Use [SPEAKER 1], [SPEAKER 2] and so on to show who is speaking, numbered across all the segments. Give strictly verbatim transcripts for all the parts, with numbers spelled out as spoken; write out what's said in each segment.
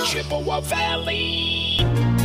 [SPEAKER 1] Chippewa Valley.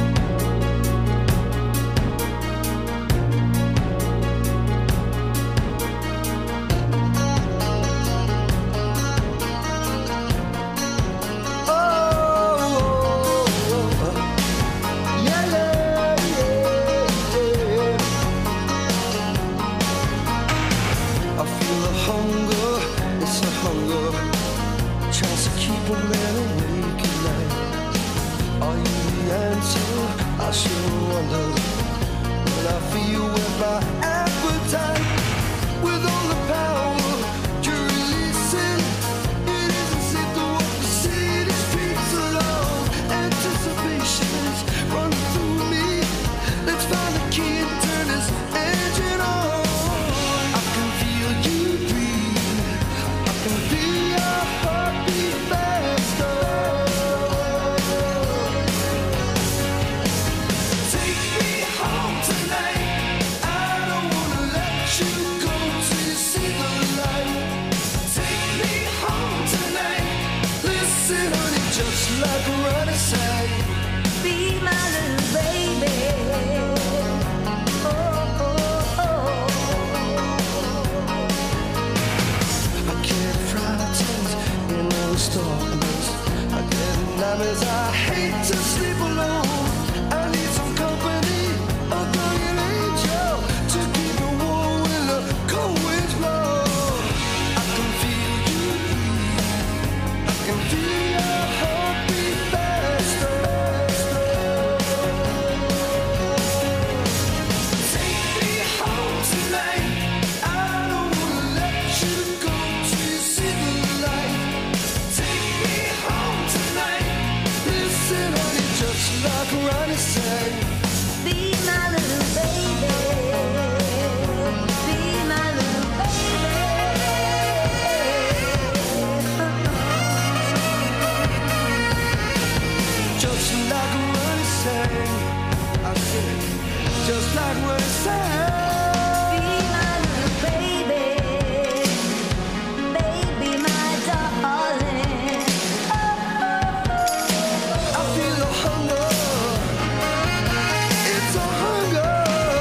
[SPEAKER 2] I sure wonder when I feel with my appetite, with all the power you're releasing. It isn't safe to walk the city streets alone. Anticipation is running through me. Let's find the key and turn this engine on. I can feel you breathe. I can feel your heartbeat faster. Just like a runner say, be my little baby. Oh, oh, oh. I get frightened in those darkness. I get nightmares. I hate to sleep alone. I need some company, a guardian angel to keep me warm when the cold winds blow. I can feel you breathe. I can feel your heartbeat faster. Take me home tonight. I don't wanna let you go till you see the light. Take me home tonight. Listen, honey, just like Ronnie said, be my little baby. Be my little baby. Just like Ronnie said, I said, just like Ronnie said, be my little baby. Baby, my darling. I feel the hunger. It's a hunger.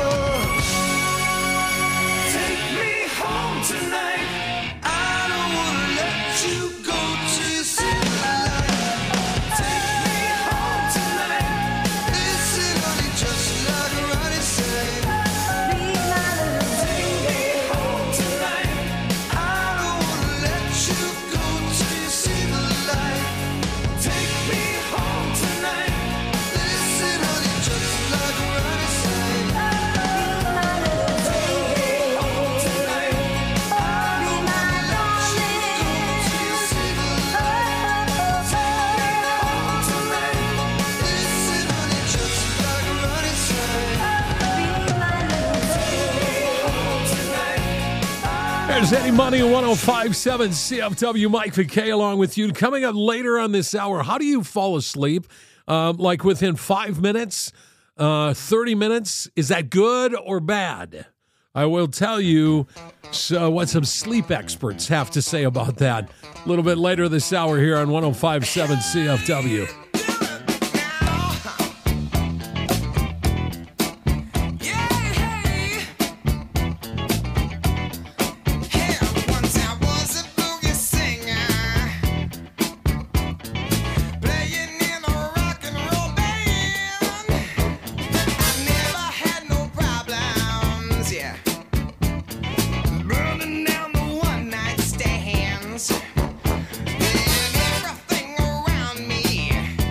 [SPEAKER 2] Take me home tonight. I don't wanna let you go till you see the light. Take me home tonight. Listen, honey, just like Ronnie said, be my little baby. Take me home tonight. I don't wanna let you go till you see the light. Take me home tonight. Listen, honey, just like Ronnie said, be my little baby. Home tonight. I don't wanna let you go till you see the light. Take me home tonight. Listen, honey, just like Ronnie said, be my little baby. Home tonight.
[SPEAKER 3] There's Eddie Money on one oh five point seven C F W. Mike McKay along with you. Coming up later on this hour, how do you fall asleep? Um, like within five minutes, uh, thirty minutes? Is that good or bad? I will tell you so what some sleep experts have to say about that a little bit later this hour here on one oh five point seven C F W.
[SPEAKER 4] Once I was a boogie singer, playing in a rock and roll band. I never had no problems, yeah, burning down the one night stands. And everything around me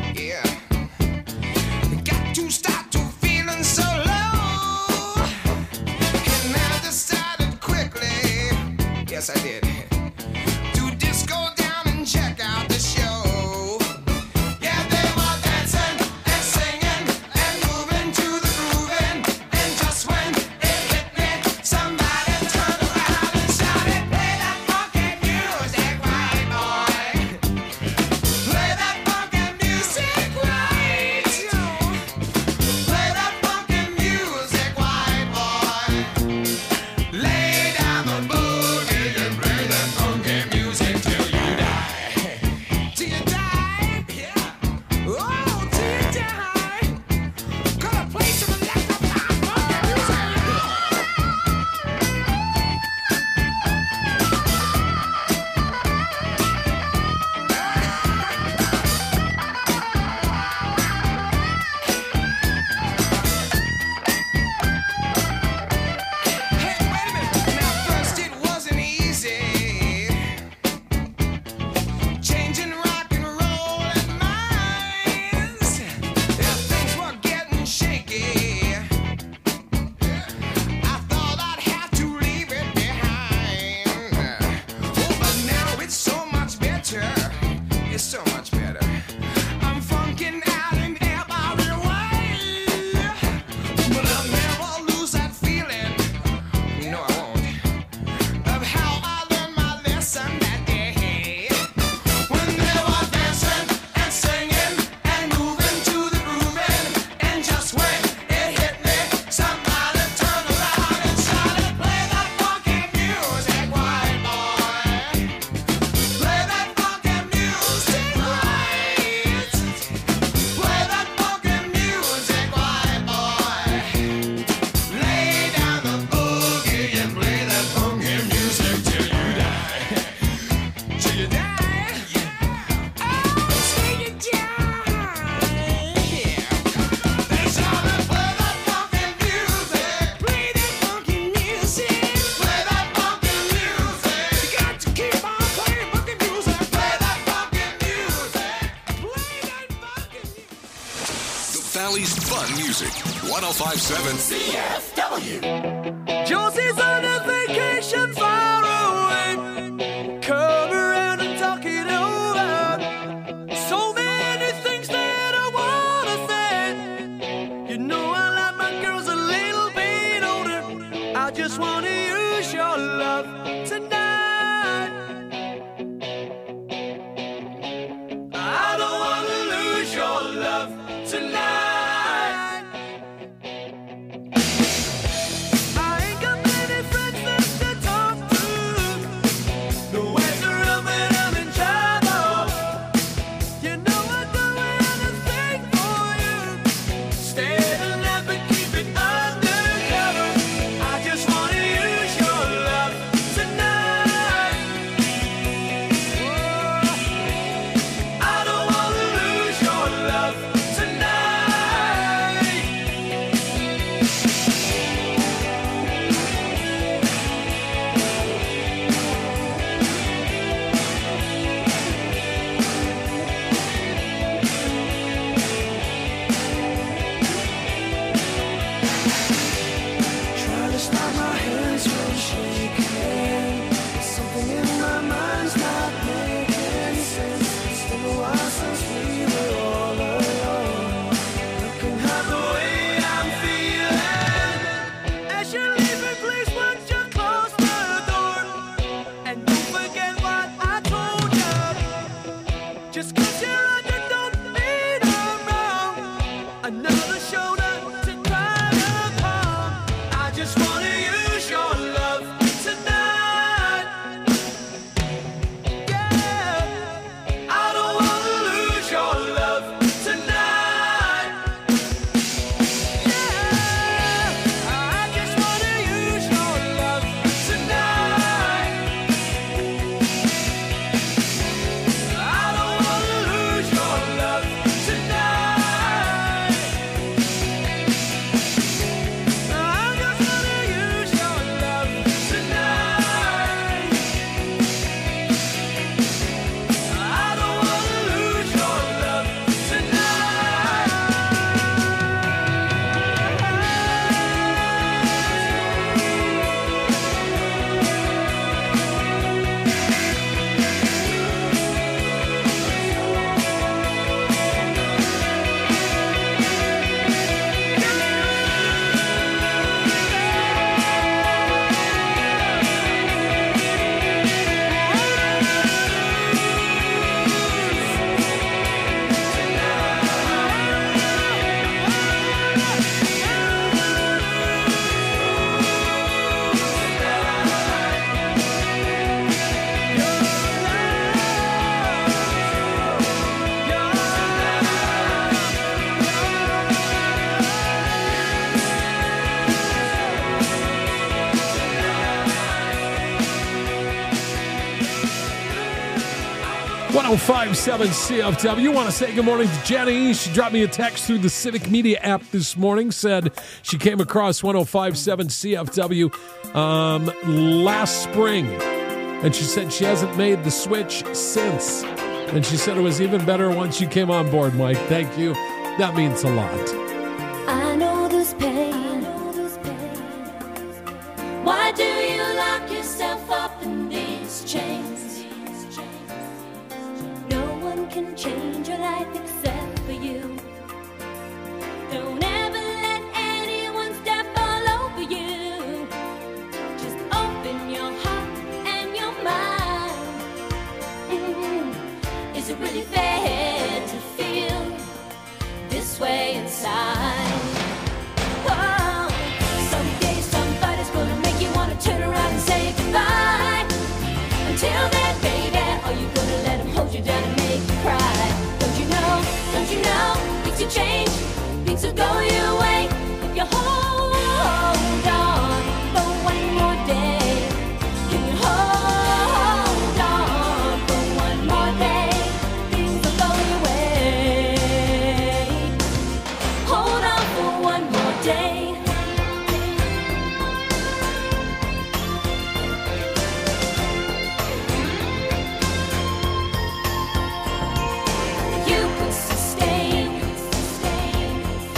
[SPEAKER 5] Valley's fun music. one oh five point seven
[SPEAKER 1] C F W.
[SPEAKER 2] Josie's on a vacation far away. Come around and talk it over. So many things that I wanna say. You know I like my girls a little bit older. I just wanna use your love tonight. I don't wanna lose your love tonight.
[SPEAKER 3] one oh five point seven C F W. Want to say good morning to Jenny. She dropped me a text through the Civic Media app this morning. Said she came across one oh five point seven C F W um, last spring. And she said she hasn't made the switch since. And she said it was even better once you came on board, Mike. Thank you. That means a lot.
[SPEAKER 6] I know this pain. Why do you lock yourself up in these chains? No one can change your life except for you. Don't ever let anyone step all over you. Just open your heart and your mind. Mm-hmm. Is it really fair to feel this way inside? Oh, someday somebody's gonna make you wanna turn around and say goodbye. Until then, baby, are you gonna let him hold you down and make you cry? Don't you know, don't you know, things will change, things will go your way if you hold on for one more day. Can you hold on for one more day? Things will go your way. Hold on for one more day. You could sustain, sustain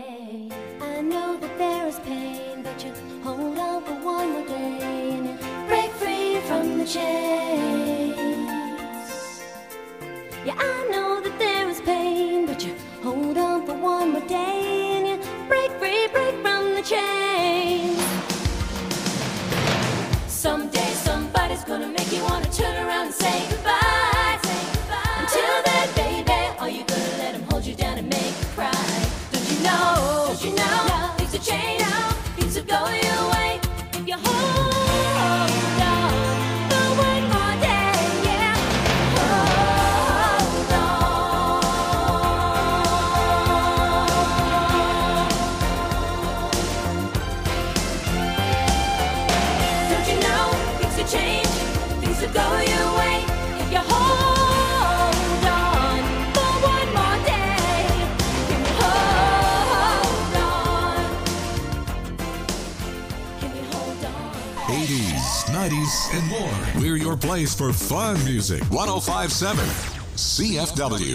[SPEAKER 6] day. I know that there is pain, but you hold on for one more day and you break free from the chains. Yeah, I know that there is pain, but you hold on for one more day and you break free, break from the chains. Someday somebody's gonna make you wanna turn around and say goodbye. Say goodbye. Until then, baby, are you gonna let him hold you down and make you cry? Don't you know? Don't you know? No. Things will change. No. Things will go your way if you hold on for one more day. Yeah, hold on. Don't you know? Things will change. Things will go your way if you hold on for one more day. Can you hold on? Can you hold on?
[SPEAKER 5] eighties, nineties, and more. We're your place for fun music. one oh five point seven C F W.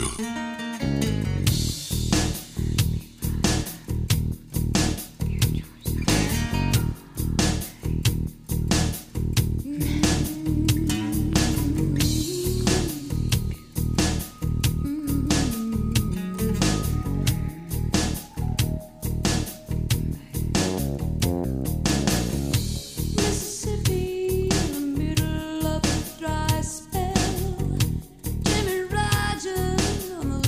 [SPEAKER 7] Mississippi, in the middle of a dry spell. Jimmy Rogers on the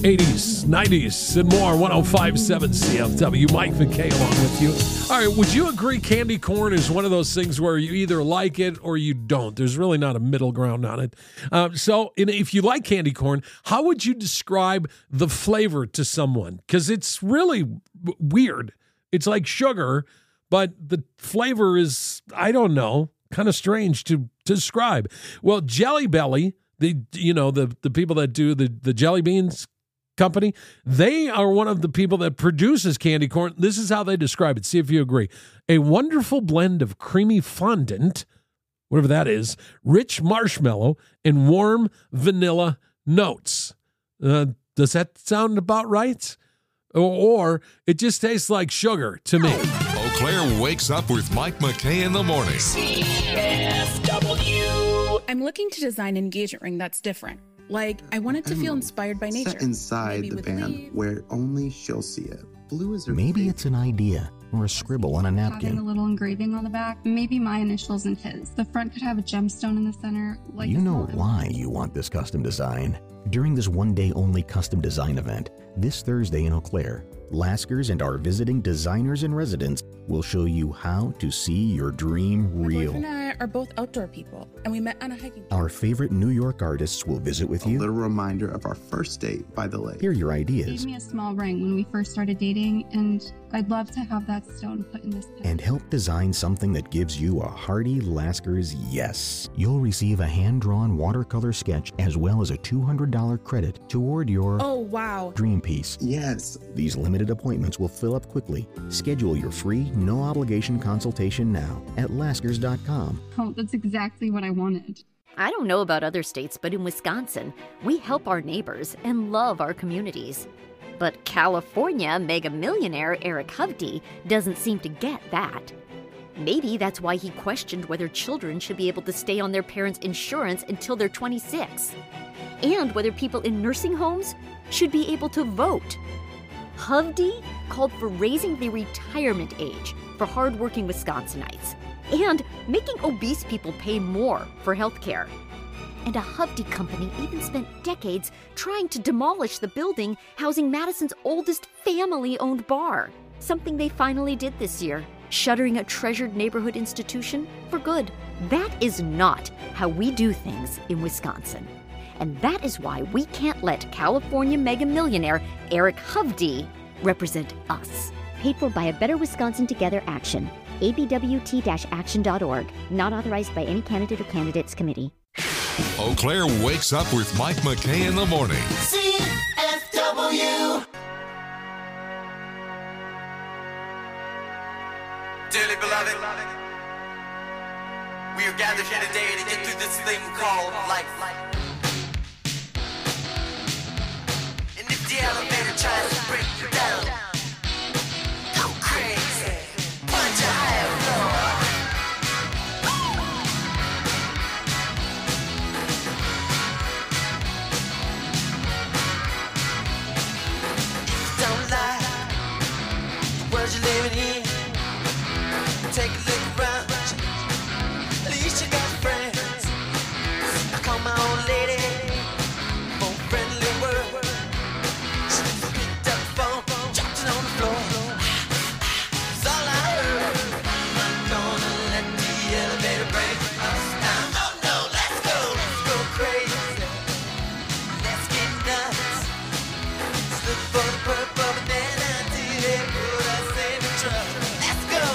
[SPEAKER 3] eighties, nineties, and more. one oh five point seven C F W. Mike McKay along with you. All right, would you agree candy corn is one of those things where you either like it or you don't? There's really not a middle ground on it. Um, so in, if you like candy corn, how would you describe the flavor to someone? Because it's really w- weird. It's like sugar, but the flavor is, I don't know, kind of strange to, to describe. Well, Jelly Belly, the you know the the people that do the the jelly beans company, they are one of the people that produces candy corn. This is how they describe it. See if you agree. A wonderful blend of creamy fondant, whatever that is, rich marshmallow, and warm vanilla notes. Uh, does that sound about right? Or, or it just tastes like sugar to me.
[SPEAKER 5] Eau Claire wakes up with Mike McKay in the morning.
[SPEAKER 1] C F W.
[SPEAKER 7] I'm looking to design an engagement ring that's different. Like, I want it to feel inspired by nature.
[SPEAKER 8] Set inside
[SPEAKER 7] Maybe
[SPEAKER 8] the
[SPEAKER 7] with
[SPEAKER 8] band
[SPEAKER 7] leaves.
[SPEAKER 8] where only she'll see it. Blue is her
[SPEAKER 9] Maybe
[SPEAKER 8] favorite.
[SPEAKER 9] it's an idea or a scribble on a
[SPEAKER 10] Having a
[SPEAKER 9] napkin.
[SPEAKER 10] little engraving on the back, maybe my initials and his. The front could have a gemstone in the center. Like
[SPEAKER 9] You
[SPEAKER 10] a
[SPEAKER 9] know
[SPEAKER 10] small-
[SPEAKER 9] why you want this custom design. During this one-day-only custom design event, this Thursday in Eau Claire, Laskers and our visiting designers and residents will show you how to see your dream
[SPEAKER 7] My
[SPEAKER 9] real.
[SPEAKER 7] boyfriend and I are both outdoor people, and we met on a hiking.
[SPEAKER 9] Our favorite New York artists will visit with
[SPEAKER 8] A
[SPEAKER 9] you,
[SPEAKER 8] little reminder of our first date by the lake.
[SPEAKER 9] hear your
[SPEAKER 10] He
[SPEAKER 9] ideas,
[SPEAKER 10] gave me a small ring when we first started dating, and I'd love to have that stone put in this pen.
[SPEAKER 9] and help design something that gives you a hearty Laskers yes. You'll receive a hand-drawn watercolor sketch as well as a two hundred dollars credit toward your
[SPEAKER 7] Oh, wow.
[SPEAKER 9] dream piece.
[SPEAKER 8] Yes,
[SPEAKER 9] These limited appointments will fill up quickly. Schedule your free, no-obligation consultation now at laskers dot com.
[SPEAKER 10] Oh, that's exactly what I wanted.
[SPEAKER 11] I don't know about other states, but in Wisconsin, we help our neighbors and love our communities. But California mega millionaire Eric Hovde doesn't seem to get that. Maybe that's why he questioned whether children should be able to stay on their parents' insurance until they're twenty-six, and whether people in nursing homes should be able to vote. Hovde called for raising the retirement age for hardworking Wisconsinites and making obese people pay more for health care. And a Hovde company even spent decades trying to demolish the building housing Madison's oldest family-owned bar, something they finally did this year, shuttering a treasured neighborhood institution for good. That is not how we do things in Wisconsin. And that is why we can't let California mega millionaire Eric Hovde represent us.
[SPEAKER 12] Paid for by a Better Wisconsin Together action. A B W T action dot org. Not authorized by any candidate or candidates committee.
[SPEAKER 5] Eau Claire wakes up with Mike McKay in the morning.
[SPEAKER 2] C F W.
[SPEAKER 4] Dearly beloved, we are gathered here today to get through this thing called life. And if the elevator tries to break you down, go crazy, punch a higher floor. Don't lie, the world you're living in. Take a look around, at least you got friends. I call my old lady for a friendly word. She picked up the phone, dropped it on the floor. That's all I heard. I'm not gonna let the elevator break us down. Oh no, let's go, let's go crazy. Let's get nuts. Let's look for the purple banana till they put us in the truck. Let's go.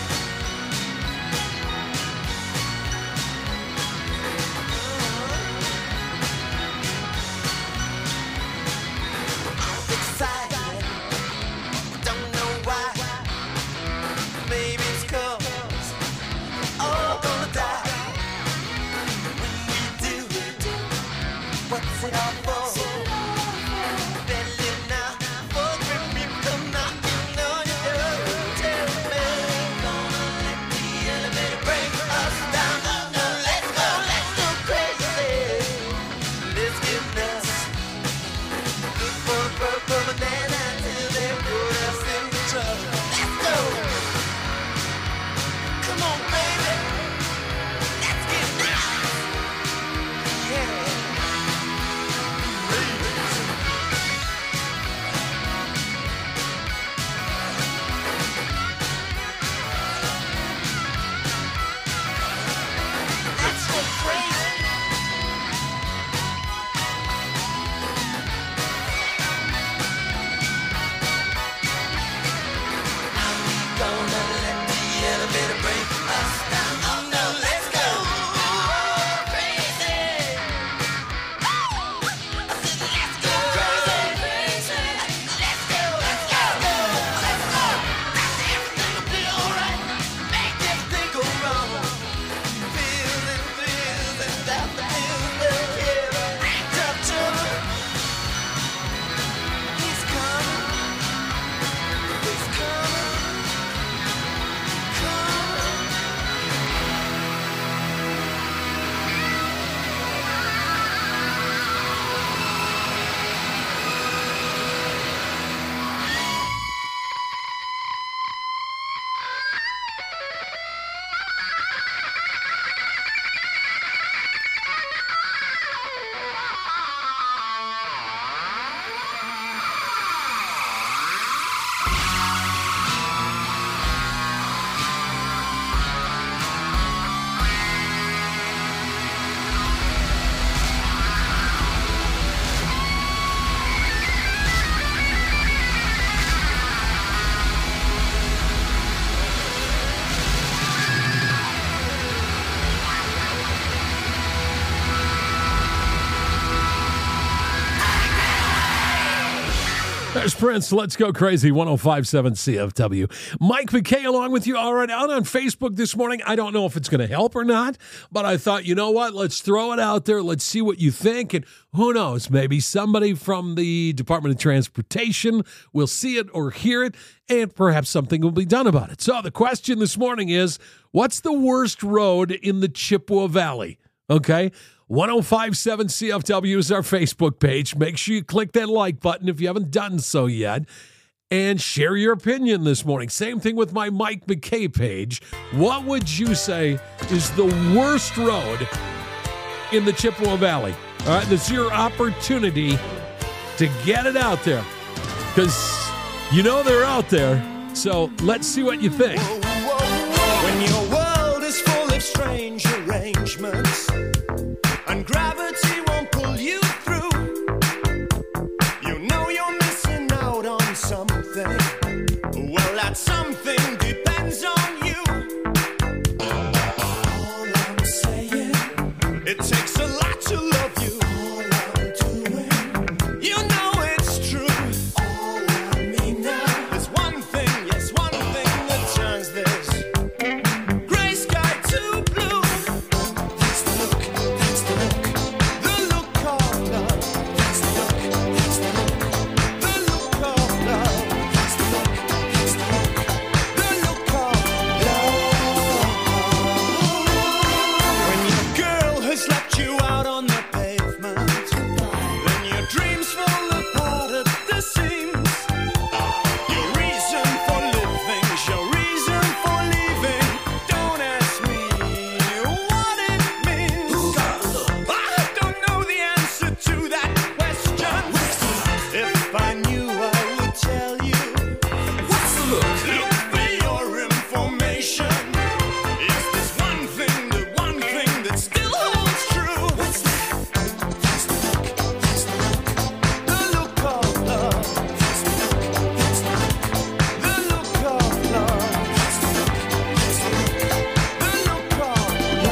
[SPEAKER 4] Excited, don't know why. Maybe it's 'cause all gonna die. When we do, what's it all for? Better live now, before the people come knocking on your door. Tell me, gonna let the elevator break us down. Oh no, let's go, let's go crazy. Let's get nuts. Look for the purple banana.
[SPEAKER 3] There's Prince. Let's go crazy. one oh five point seven C F W. Mike McKay along with you. All right, out on Facebook this morning. I don't know if it's going to help or not, but I thought, you know what? Let's throw it out there. Let's see what you think. And who knows? Maybe somebody from the Department of Transportation will see it or hear it, and perhaps something will be done about it. So the question this morning is, what's the worst road in the Chippewa Valley? Okay. one oh five point seven C F W is our Facebook page. Make sure you click that like button if you haven't done so yet. And share your opinion this morning. Same thing with my Mike McKay page. What would you say is the worst road in the Chippewa Valley? All right, this is your opportunity to get it out there. Because you know they're out there. So let's see what you think.
[SPEAKER 2] When your world is full of strange arrangements and gravity won't pull you through, you know you're missing out on something. Well, that something depends on you. All I'm saying, it takes a lot to love you. All I'm doing, you know it's true. All I mean now is one thing, yes, one thing that turns this gray sky to blue. That's the look, that's the look, the look of love. That's the look, that's the look, the look of love. That's the look, that's the look, the look of love. When your girl has left you out on the pavement, then your dreams fall apart at the seams. Your reason for living, your reason for leaving. Don't ask me what it means. I don't know the answer to that question. If I knew, I would tell you. What's the look? Look for your information. Is this one thing, the one thing that still holds true? What's that? That's the look, that's the look, the look of love. That's the look, that's the look, the look of love. That's the look, that's the look, the look of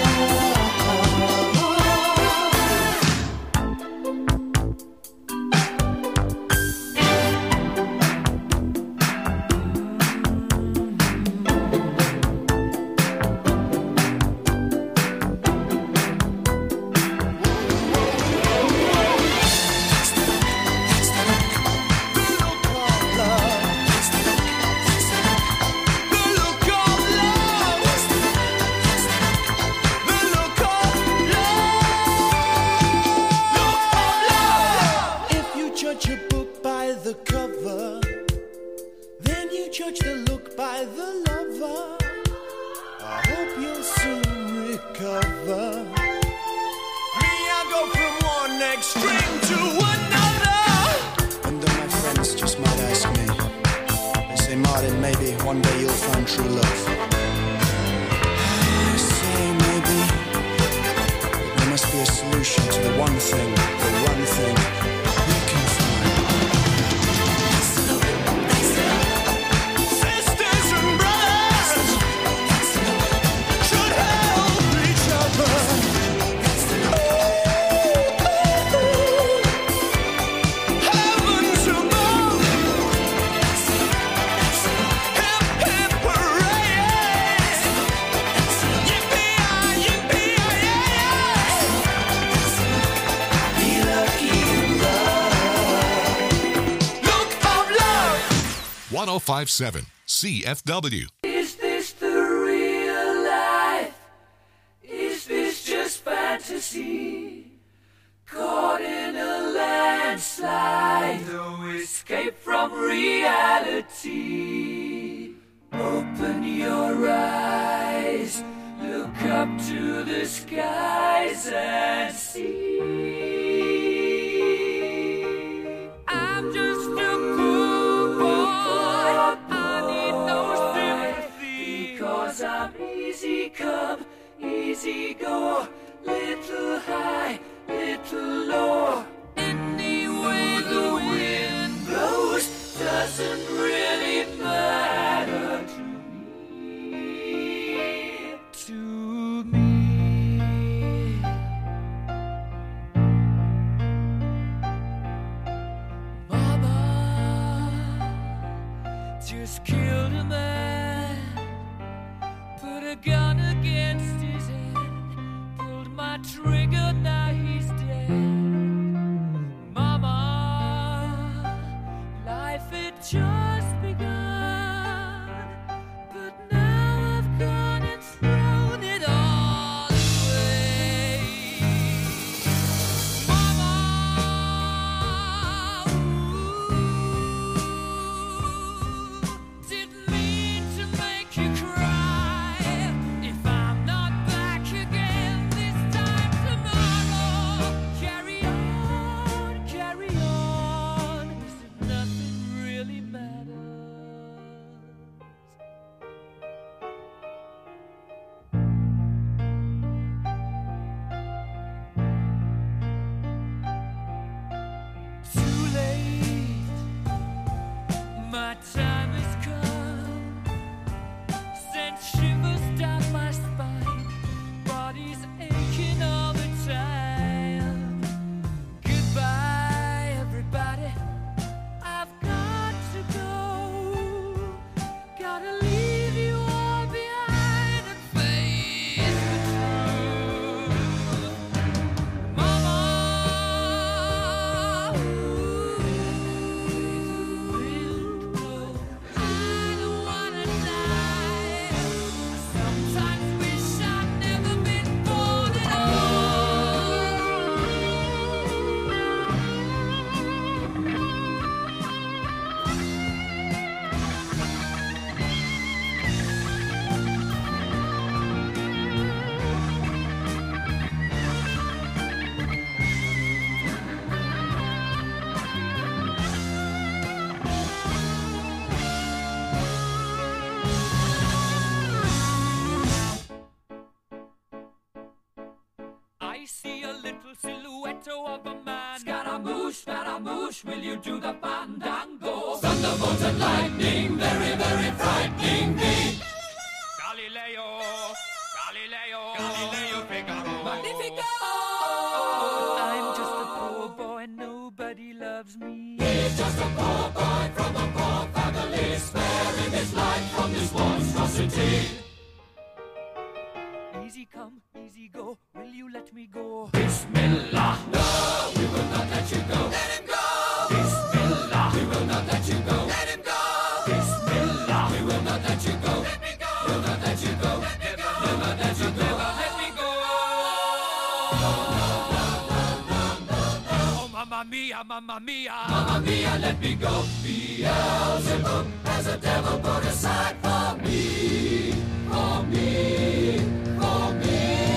[SPEAKER 2] If you judge a book by the cover, then you judge the look by the lover. I hope you'll soon recover. Me, I go from one extreme to another. And then my friends just might ask me, they say, Martin, maybe one day you'll find true love. I say maybe there must be a solution to the one thing, the one thing we can find. Sisters and brothers should help each other. Heavens above, hip hip hooray! Yippee-yi, yippee-yi, be lucky in love. Look of love.
[SPEAKER 5] one oh five point seven C F W.
[SPEAKER 2] Is this the real life? Is this just fantasy? Caught in a landslide, no escape from reality. Open your eyes, look up to the skies and see. I'm just a poor boy, I need no sympathy, 'cause I'm easy come, easy go, little high, little low. Any way the wind blows doesn't really matter to me, to me.
[SPEAKER 13] just killed a man, put a gun against his head, pulled my trigger, now he's dead. Mama, life had just begun, but now I've gone and thrown it all away. Mama, didn't mean to make you cry. If I'm not back again this time tomorrow, carry on, carry on, as if nothing really matters. Too late, my time has come. Sent shivers down my spine, body's aching all the time. Goodbye, everybody, I've got to go. Gotta leave you all behind and face the truth. Mama, I don't wanna die. Sometimes wish I'd never been born at I see a little silhouette of a man. Scaramouche, Scaramouche, will you do the fandango? Thunderbolt and lightning, very, very frightening me. Galileo, Galileo, Galileo Figaro. Magnifico! I'm just a poor boy, nobody loves me. He's just a poor boy from a poor family, sparing his life from this monstrosity. Easy come, easy go, will you let me go? Bismillah, no, we will not let you go. Let him go. Bismillah, we will not let you go. Let him go. Bismillah, we will not let you go. Let me go. We'll not let you go. Let me go. We'll not let you go. Let me go. Oh, mamma mia, mamma mia, mamma mia, let me go. Beelzebub has a devil put aside for me, for me, for me.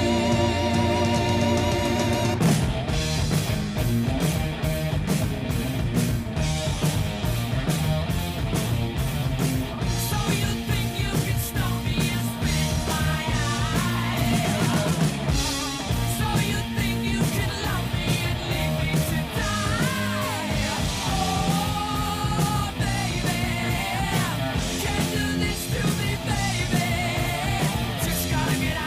[SPEAKER 13] So you think you can stop me and spit my eye? So you think you can love me and leave me to die? Oh, baby, can't do this to me, baby. Just gotta get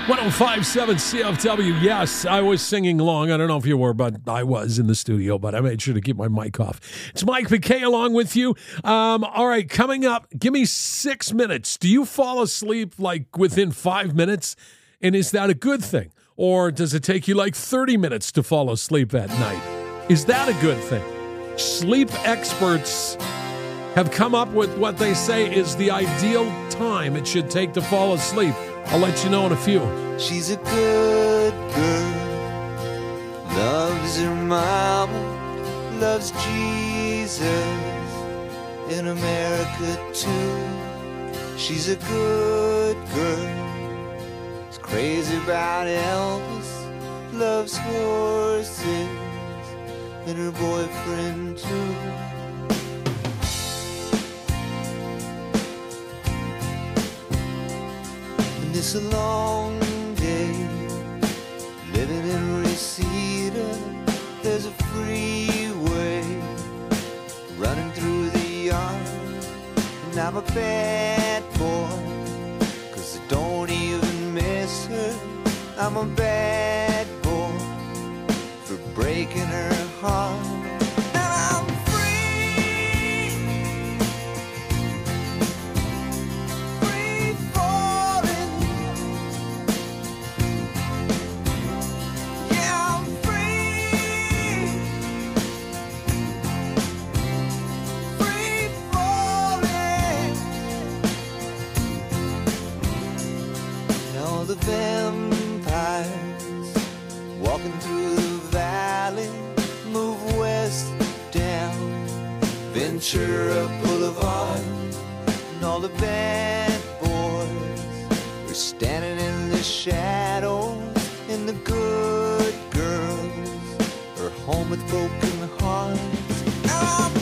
[SPEAKER 3] one oh five point seven C F W. Yes, I was singing along. I don't know if you were, but I was in the studio, but I made sure to keep my mic off. It's Mike McKay along with you. Um, all right, coming up, give me six minutes. Do you fall asleep like within five minutes? And is that a good thing? Or does it take you like thirty minutes to fall asleep at night? Is that a good thing? Sleep experts have come up with what they say is the ideal time it should take to fall asleep. I'll let you know in a few.
[SPEAKER 2] She's a good girl, loves her mama, loves Jesus, in America too. She's a good girl, is crazy about Elvis, loves horses, and her boyfriend too. And it's a long day, living in Reseda. There's a freeway running through the yard. And I'm a bad boy, cause I don't even miss her. I'm a bad boy for breaking her heart. The vampires walking through the valley move west down Ventura Boulevard, and all the bad boys are standing in the shadows, and the good girls are home with broken hearts. I'm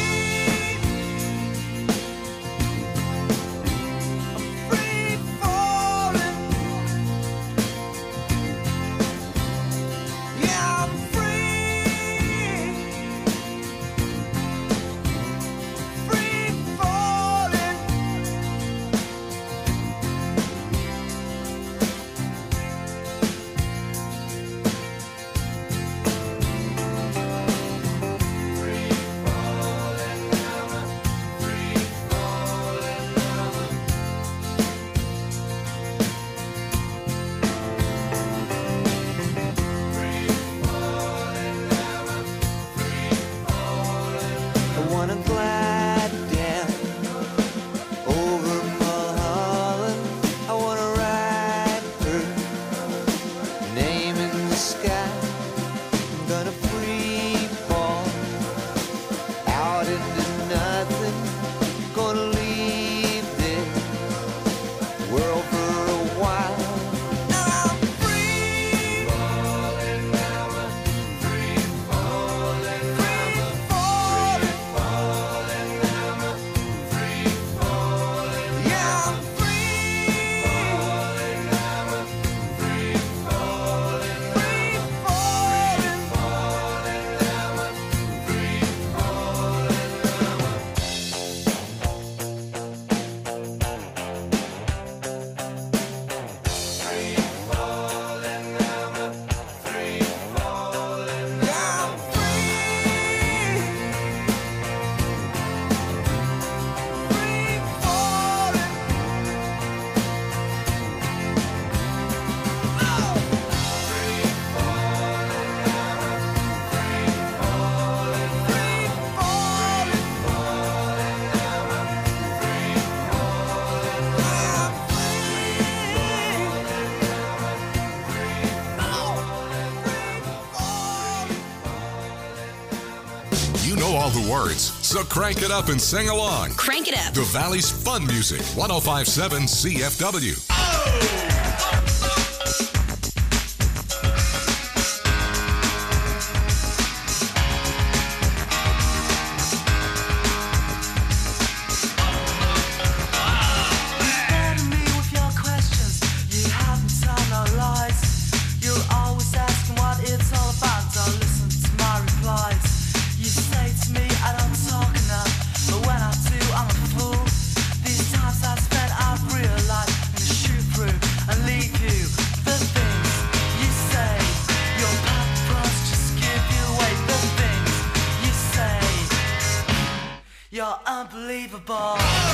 [SPEAKER 5] The words, so crank it up and sing along.
[SPEAKER 14] Crank it up.
[SPEAKER 5] The Valley's fun music, one oh five point seven C F W. Oh!
[SPEAKER 2] These times I spent, I've realized in the shoe through.
[SPEAKER 4] You're unbelievable.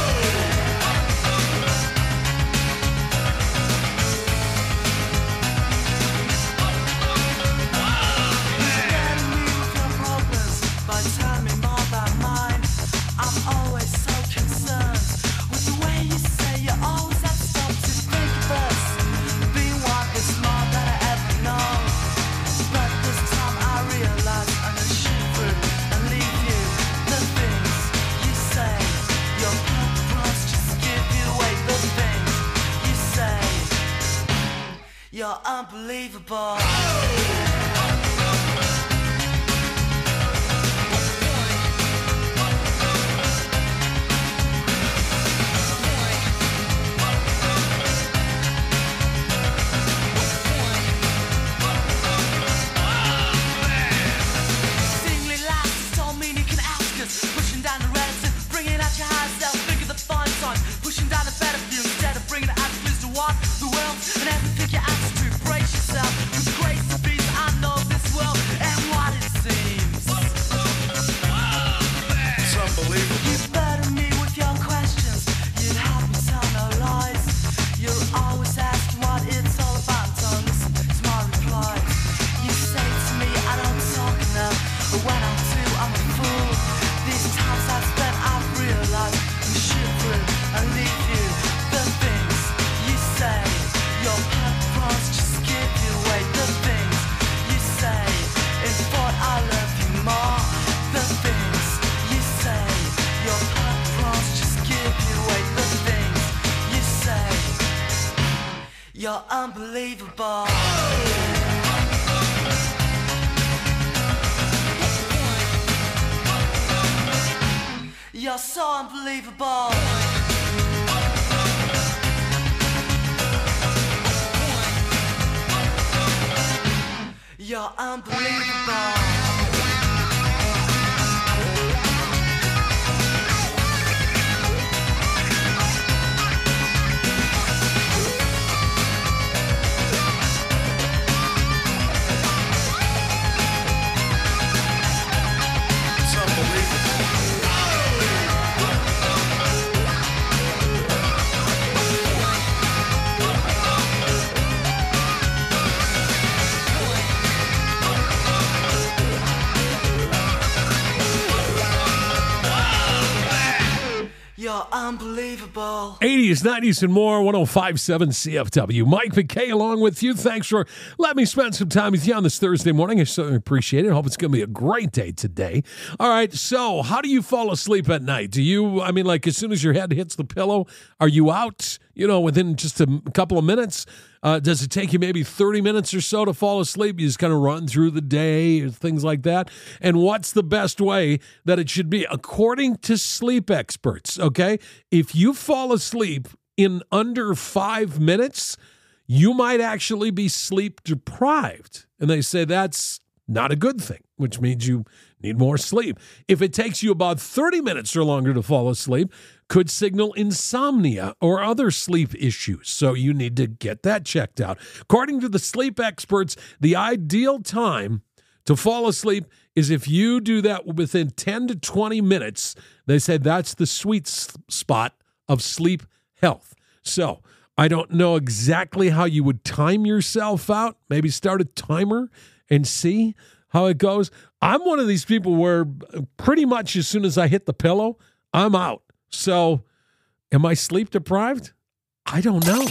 [SPEAKER 4] But tell me more about mine. I'm always so concerned with the way you say you always have to stop to think of us. Being one is more than I ever know. But this time I realize I'm gonna shoot through and leave you. The things you say, your purpose just give you away. The things you say, you're unbelievable. Pushing down the relative, bringing out your high self. Think of the fun time, pushing down the better view instead of bringing it out to walk the world and everything you ask to brace yourself. With grace to be, I know this world and what it seems. It's unbelievable. You burden me with your questions. You'd help me tell no lies. You're always asking what it's all about. Don't listen to my replies. You say to me, I don't talk enough, but when I do, I'm a fool. These times I've spent, I've realized we shoot through and leave you. The things you say, your purpose just give you away. The things you say, in thought I love you more. The things you say, your purpose just give you away. The things you say, you're unbelievable. You're so unbelievable. You're unbelievable. You're unbelievable.
[SPEAKER 3] eighties, nineties, and more. one oh five point seven C F W. Mike McKay along with you. Thanks for letting me spend some time with you on this Thursday morning. I certainly appreciate it. Hope it's going to be a great day today. All right, so how do you fall asleep at night? Do you, I mean, like as soon as your head hits the pillow, are you out, you know, within just a couple of minutes? Uh, does it take you maybe thirty minutes or so to fall asleep? You just kind of run through the day or things like that. And what's the best way that it should be? According to sleep experts, okay, if you fall asleep in under five minutes, you might actually be sleep deprived. And they say that's not a good thing, which means you need more sleep. If it takes you about thirty minutes or longer to fall asleep, could signal insomnia or other sleep issues. So you need to get that checked out. According to the sleep experts, the ideal time to fall asleep is if you do that within ten to twenty minutes. They said that's the sweet spot of sleep health. So I don't know exactly how you would time yourself out. Maybe start a timer and see how it goes. I'm one of these people where pretty much as soon as I hit the pillow, I'm out. So am I sleep deprived? I don't know.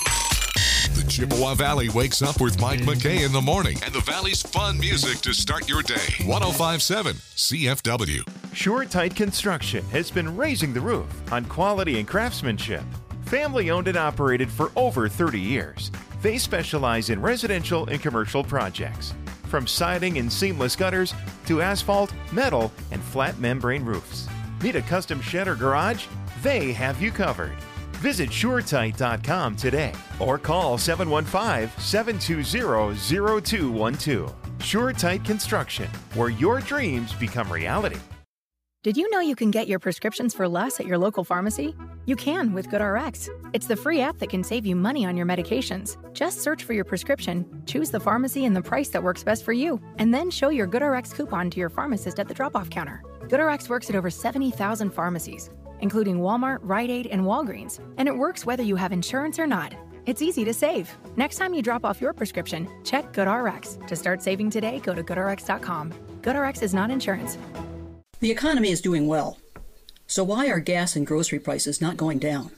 [SPEAKER 5] The Chippewa Valley wakes up with Mike McKay in the morning and the Valley's fun music to start your day. one oh five point seven C F W.
[SPEAKER 14] SureTight Construction has been raising the roof on quality and craftsmanship. Family owned and operated for over thirty years. They specialize in residential and commercial projects, from siding and seamless gutters to asphalt, metal, and flat membrane roofs. Need a custom shed or garage? They have you covered. Visit SureTight dot com today or call seven one five, seven two zero, zero two one two. SureTight Construction, where your dreams become reality.
[SPEAKER 15] Did you know you can get your prescriptions for less at your local pharmacy? You can with GoodRx. It's the free app that can save you money on your medications. Just search for your prescription, choose the pharmacy and the price that works best for you, and then show your GoodRx coupon to your pharmacist at the drop-off counter. GoodRx works at over seventy thousand pharmacies, including Walmart, Rite Aid, and Walgreens, and it works whether you have insurance or not. It's easy to save. Next time you drop off your prescription, check GoodRx. To start saving today, go to good r x dot com. GoodRx is not insurance.
[SPEAKER 16] The economy is doing well. So why are gas and grocery prices not going down?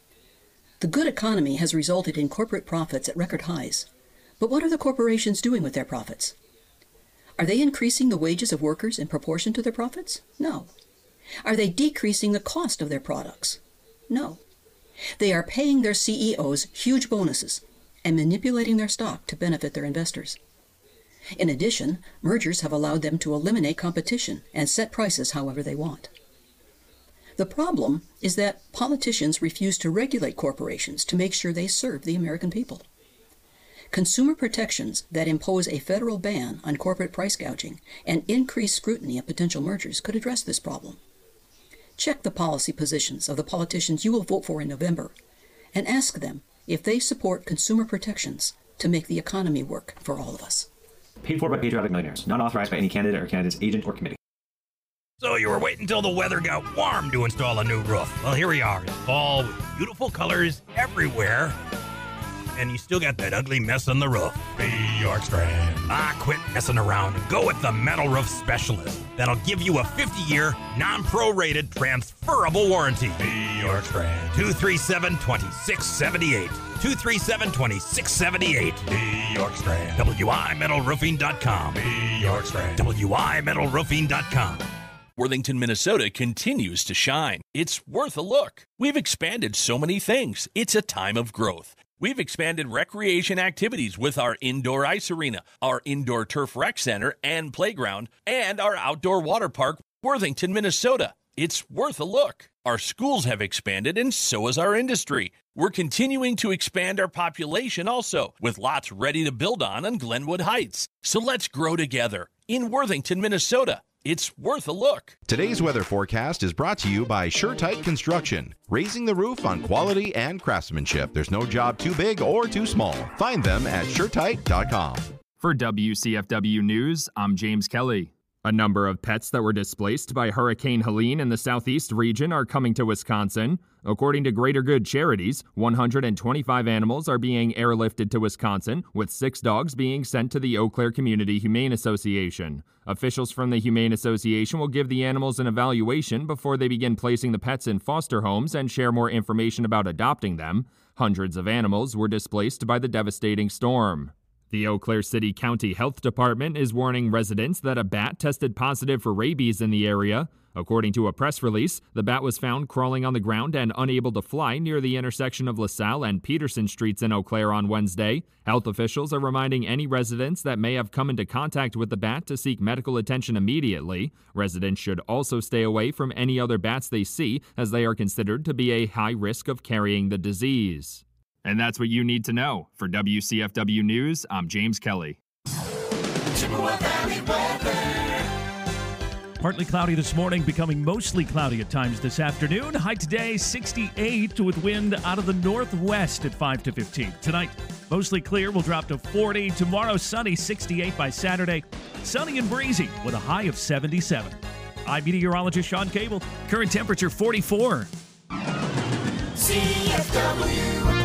[SPEAKER 16] The good economy has resulted in corporate profits at record highs. But what are the corporations doing with their profits? Are they increasing the wages of workers in proportion to their profits? No. Are they decreasing the cost of their products? No. They are paying their C E Os huge bonuses and manipulating their stock to benefit their investors. In addition, mergers have allowed them to eliminate competition and set prices however they want. The problem is that politicians refuse to regulate corporations to make sure they serve the American people. Consumer protections that impose a federal ban on corporate price gouging and increased scrutiny of potential mergers could address this problem. Check the policy positions of the politicians you will vote for in November and ask them if they support consumer protections to make the economy work for all of us.
[SPEAKER 17] Paid for by patriotic millionaires, not authorized by any candidate or candidate's agent or committee.
[SPEAKER 18] So you were waiting until the weather got warm to install a new roof. Well, here we are. It's fall with beautiful colors everywhere. And you still got that ugly mess on the roof. Be York Strand. Ah, quit messing around and go with the Metal Roof Specialist. That'll give you a fifty-year, non-prorated, transferable warranty. Be York Strand. two three seven, two six seven eight. two three seven, two six seven eight. Be York Strand. W I metal roofing dot com. Be York Strand. W I metal roofing dot com.
[SPEAKER 19] Worthington, Minnesota continues to shine. It's worth a look. We've expanded so many things. It's a time of growth. We've expanded recreation activities with our indoor ice arena, our indoor turf rec center and playground, and our outdoor water park, Worthington, Minnesota. It's worth a look. Our schools have expanded, and so has our industry. We're continuing to expand our population also, with lots ready to build on on Glenwood Heights. So let's grow together in Worthington, Minnesota. It's worth a look.
[SPEAKER 20] Today's weather forecast is brought to you by SureTight Construction, raising the roof on quality and craftsmanship. There's no job too big or too small. Find them at sure tight dot com.
[SPEAKER 21] For W C F W News, I'm James Kelly. A number of pets that were displaced by Hurricane Helene in the southeast region are coming to Wisconsin. According to Greater Good Charities, one hundred twenty-five animals are being airlifted to Wisconsin, with six dogs being sent to the Eau Claire Community Humane Association. Officials from the Humane Association will give the animals an evaluation before they begin placing the pets in foster homes and share more information about adopting them. Hundreds of animals were displaced by the devastating storm. The Eau Claire City County Health Department is warning residents that a bat tested positive for rabies in the area. According to a press release, the bat was found crawling on the ground and unable to fly near the intersection of LaSalle and Peterson Streets in Eau Claire on Wednesday. Health officials are reminding any residents that may have come into contact with the bat to seek medical attention immediately. Residents should also stay away from any other bats they see, as they are considered to be a high risk of carrying the disease. And that's what you need to know. For W C F W News, I'm James Kelly.
[SPEAKER 2] Chippewa Valley weather.
[SPEAKER 22] Partly cloudy this morning, becoming mostly cloudy at times this afternoon. High today, sixty-eight, with wind out of the northwest at five to fifteen. Tonight, mostly clear, will drop to forty. Tomorrow, sunny, sixty-eight by Saturday. Sunny and breezy with a high of seventy-seven. I'm meteorologist Sean Cable. Current temperature forty-four.
[SPEAKER 2] C F W.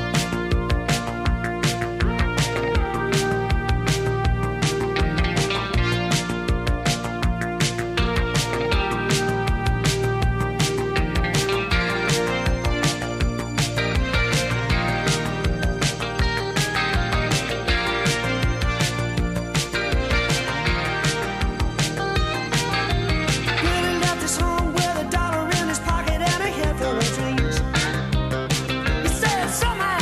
[SPEAKER 2] Somehow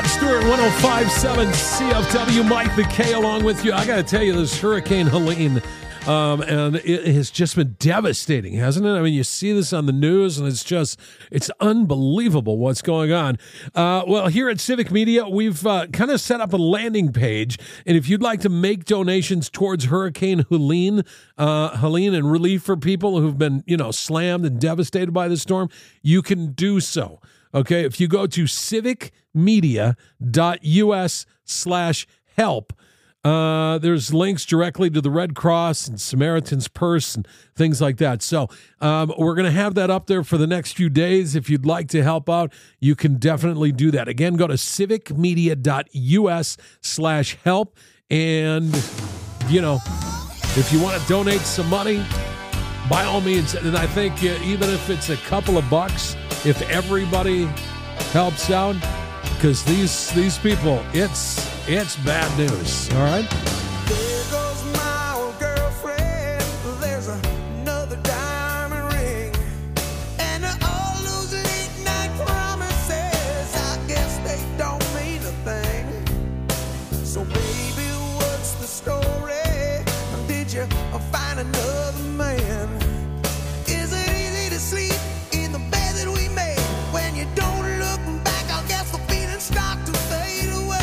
[SPEAKER 3] Stewart, one oh five point seven C F W. Mike McKay along with you. I got to tell you, this Hurricane Helene, um, and it has just been devastating, hasn't it? I mean, you see this on the news, and it's just, it's unbelievable what's going on. Uh, well, here at Civic Media, we've uh, kind of set up a landing page, and if you'd like to make donations towards Hurricane Helene, uh, Helene and relief for people who've been, you know, slammed and devastated by the storm, you can do so. Okay, if you go to civicmedia.us slash help, uh, there's links directly to the Red Cross and Samaritan's Purse and things like that. So um, we're going to have that up there for the next few days. If you'd like to help out, you can definitely do that. Again, go to civicmedia.us slash help. And, you know, if you want to donate some money, by all means, and I think uh, even if it's a couple of bucks, if everybody helps out, because these these people, it's it's bad news. All right.
[SPEAKER 2] There goes my old girlfriend. There's another diamond ring, and all those late night promises, I guess they don't mean a thing. So baby, what's the story? Did you find another man? Is it easy to sleep in the bed that we made? When you don't look back, I guess the feelings start to fade away.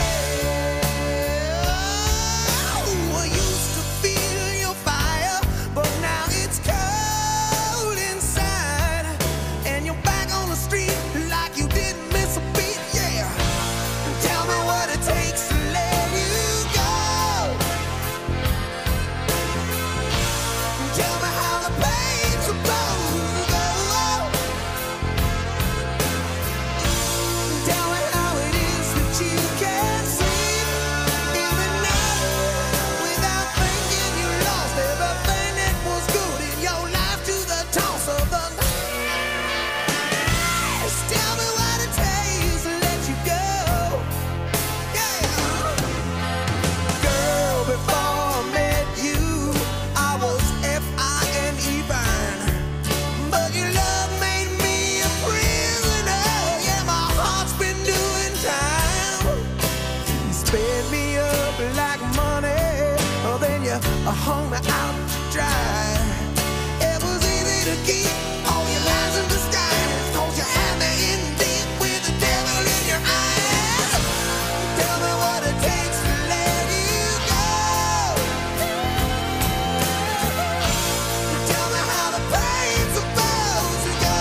[SPEAKER 2] Oh, I used to feel your fire, but now it's cold inside. And you're back on the street like you didn't miss a beat, yeah. Tell me what it takes to let you go. Tell me how the pain's supposed to go. Tell me how it is that you can't sleep in the night without thinking you lost everything that was good in your life to the toss of the night. Tell me what it takes to let you go. Yeah. Girl, before I met you, I was F I N E burn. But your love made me a prisoner. Yeah, my heart's been doing time. You sped me up like money, oh, then you hung me out to dry. It was easy to keep all your lies in disguise, 'cause you had me in deep with the devil in your eyes. Tell me what it takes to let you go. Tell me how the pain's supposed to go.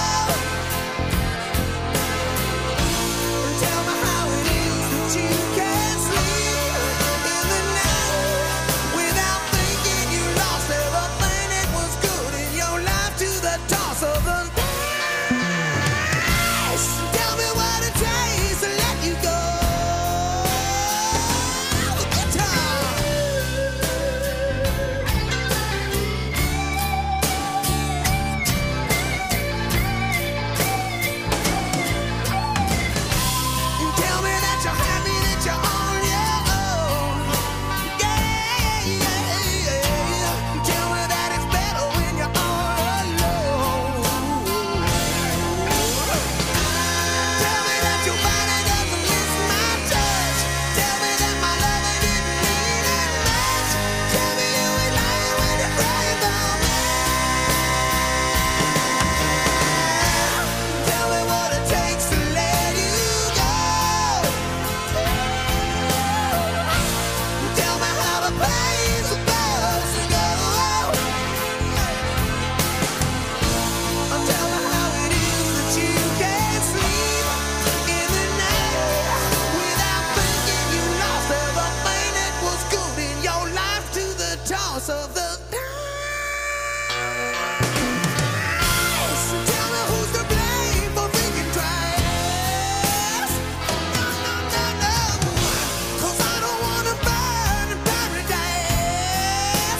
[SPEAKER 2] Tell me how it is that you can't sleep in the night without thinking you lost everything that was good in your life to the toss of the dice. Tell me what it takes to let you go. The guitar. You tell me that you're happy, that you're on your own. Yeah, yeah, yeah. You tell me that it's better when you're all alone. Tell me that your body doesn't miss my touch. Tell me that my love didn't mean that much. Tell me you ain't lying when you're crying for me. Tell me what it takes to let you go. Tell me how the pain's supposed to go. Tell me how it is that you can't sleep in the night without thinking you lost everything that was good in your life to the toss of the dice. Tell me who's to blame for thinking twice. No, no, no, no, 'cause I don't wanna burn in paradise.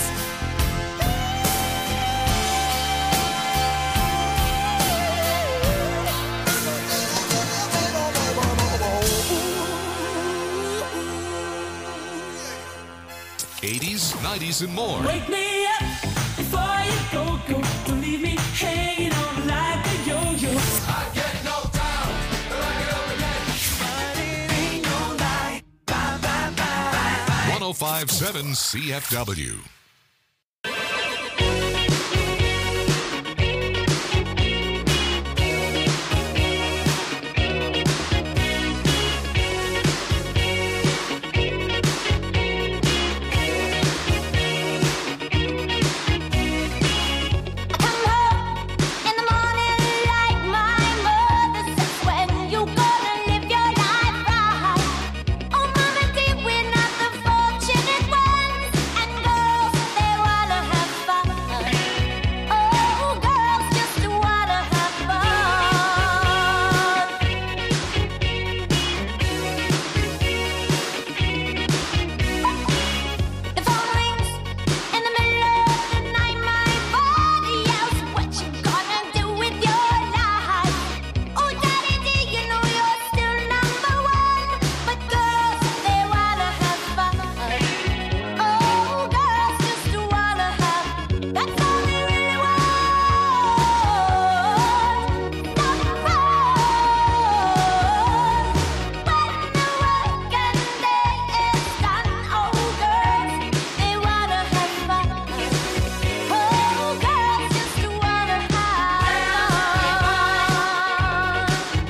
[SPEAKER 5] eighties, nineties, and more.
[SPEAKER 13] Wake me up before you go, go. Don't leave me hanging on like a yo-yo. I get no down, but I get up again. But it ain't
[SPEAKER 5] five seven C F W.